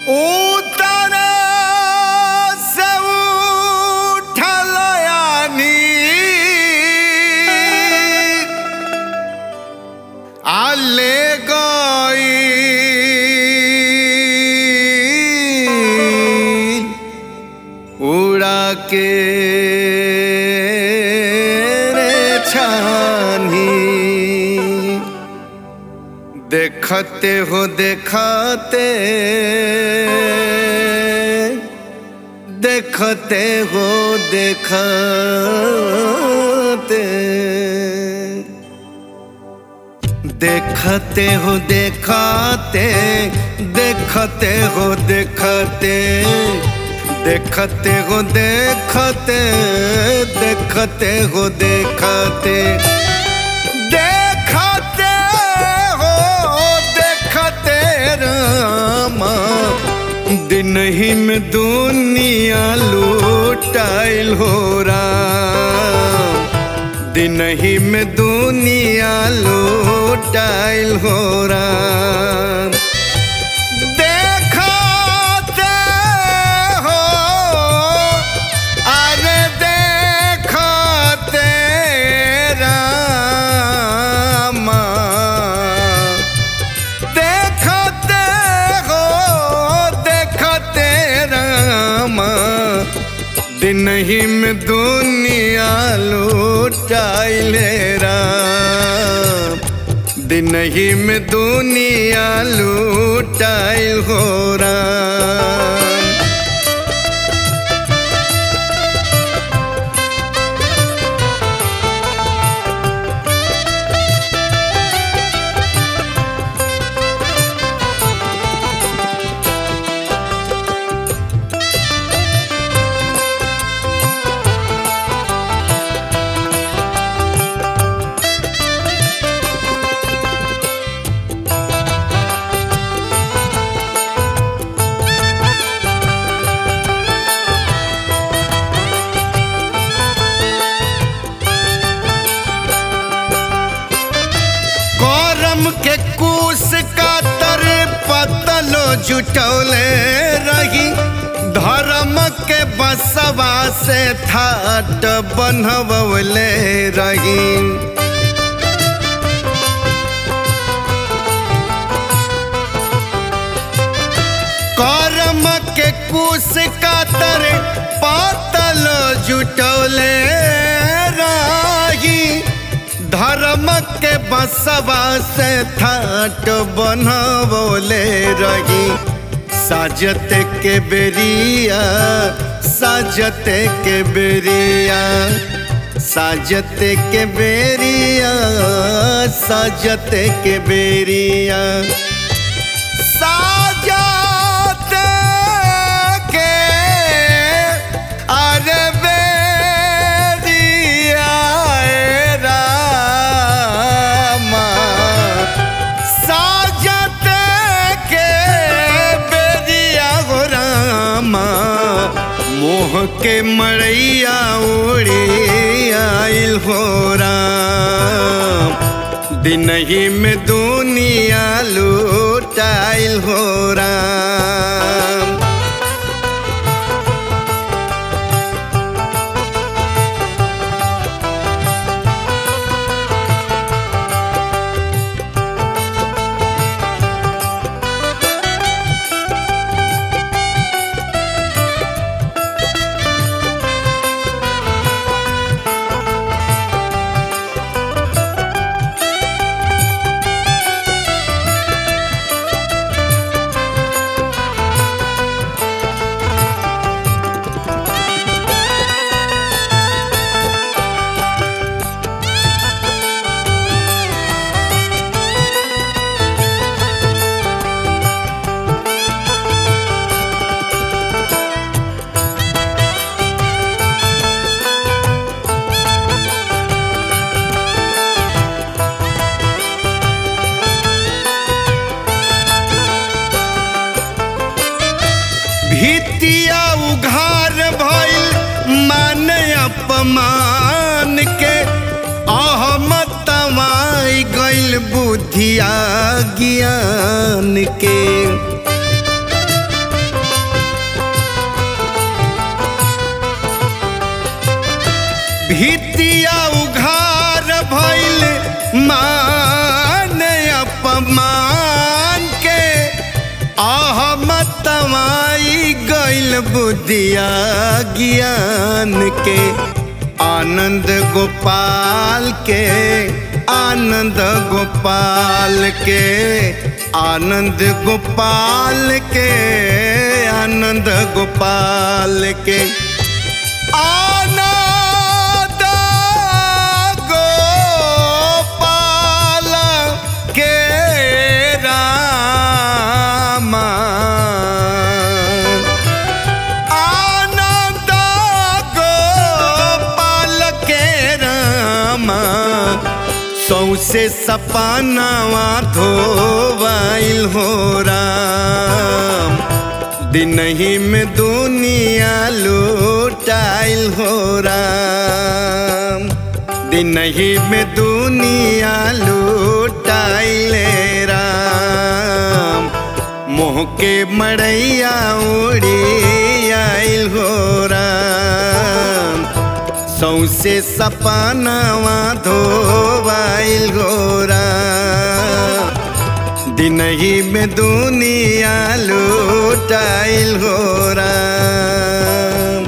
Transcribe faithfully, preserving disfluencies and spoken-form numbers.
उतर से उठल यानी आले गई उड़ा के देखते हो देखते देखते हो देखते देखते हो देखते देखते हो देखते देखते हो देखते देखते हो देखते दिन ही में दुनिया लूटाइल हो राम, दिन ही में दुनिया लूटाइल हो राम। देखते हो अरे देखते राम, दिन ही में दुनिया लूटाइल राम, दिन ही में दुनिया लूटाइल हो राम। के कूस का तर पतलो जुटौले रही, धर्म के बसवा से थाट बनवले रही। कर्म के कूस का तर पतलो जुटौले रही, धर्म के बसवा से थाट बनवले रही। साजत के बेरिया साजत के बेरिया साजत के बेरिया साजत के बेरिया साजत के अरे मोह के मड़ैया उड़ी आइल हो राम, दिन ही में दुनिया लूटाइल हो राम। भितिया उघार भइल मान अपमान के, अहमत तवाई गइल बुद्धिया ज्ञान के। बुद्धिया ज्ञान के आनंद गोपाल के आनंद गोपाल के आनंद गोपाल के आनंद गोपाल के आनंद गोपाल के रामा आनंद गोपाल के रामा सौसे सपनावा धोवाइल हो राम दिनही में दुनिया लूटाइल हो राम दिनही में दुनिया लूटाइल राम मोह के मड़ैया उड़ी आइल हो राम सौसे सपनावा धोवाइल हो राम दिनही में दुनिया लूटाइल हो राम।